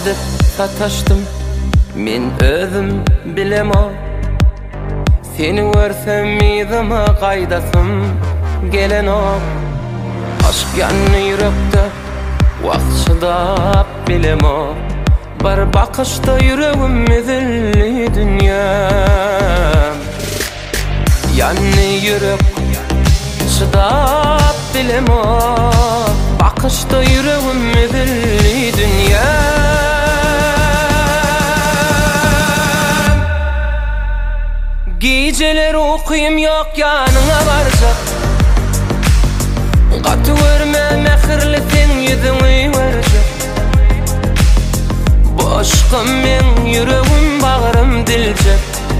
edip sataştım, men özüm bilemo. Seni görsem midime gaydasım geleno. Aşk yanı yürekte vakt şıdap bilemo. Bir bakışta yüreğim ezilli dünyam. Yanı yürek şıdap bilemo. Bakışta yüreğim ezilli dünyam. Geceler okuyum yok yanına varacak. Katı görme mehirli sen yüzünü verecek. Bu aşkım men yüreğim bağrım dilecek.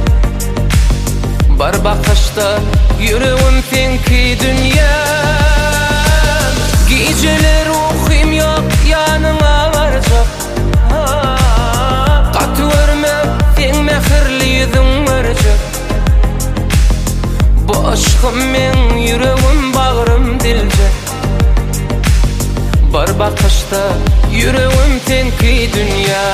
Bir bakışta yüreğim senki dünyam. Geceler okuyum yok yanına varacak. Katı görme sen mehirli yüzün verecek. Bu aşkım men yüreğim bağrım dilecek. Bir bakışta yüreğim senki dünya.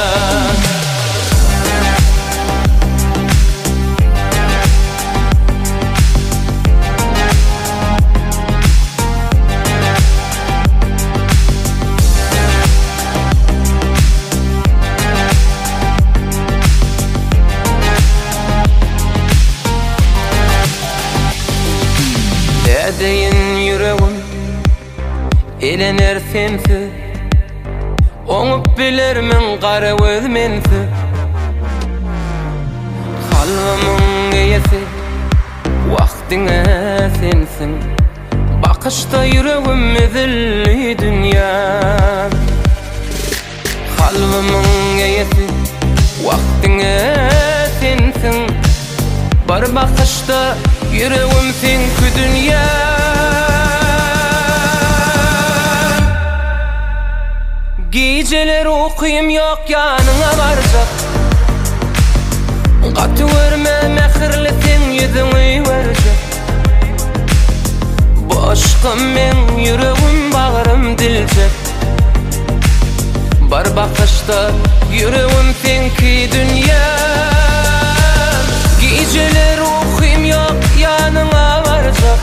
Edeyin yüreğim elener sensiz. Oňup bilermin gara göz mensiz. Kalbimyň eýesi wagtyňa sensiň. Bakışta yüreğim ezilli dünyam. Kalbimyň eýesi wagtyňa sensiň. Bir bakışta yüreğim senki dünyam. Geceler okuyum yok yanına varacak. Katı görme mehirli sen yüzünü verecek. Bu aşkım men yüreğim bağrım dilecek. Bir bakışta yüreğim senki dünyam. Geceler okuyum yok yanına varacak.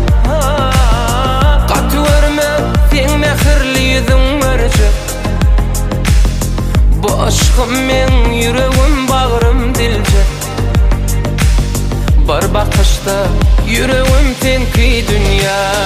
Katı görme sen mehirli yüzün verecek. Bu aşkım men yüreğim bağrım dilecek. Bir bakışta yüreğim senki dünya.